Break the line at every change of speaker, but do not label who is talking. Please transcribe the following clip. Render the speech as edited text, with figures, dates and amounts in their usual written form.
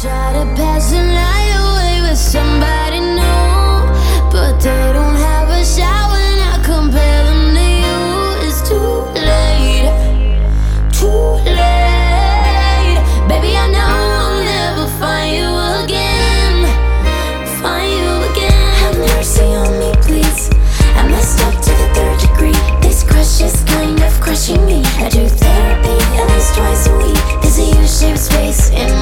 try to pass the night away with somebody new, but they don't have a shot when I compare them to you. It's too late, too late. Baby, I know I'll never find you again, find you again. Have mercy on me, please. I messed up to the third degree. This crush is kind of crushing me. I do therapy at least twice a week. There's a U-shaped space in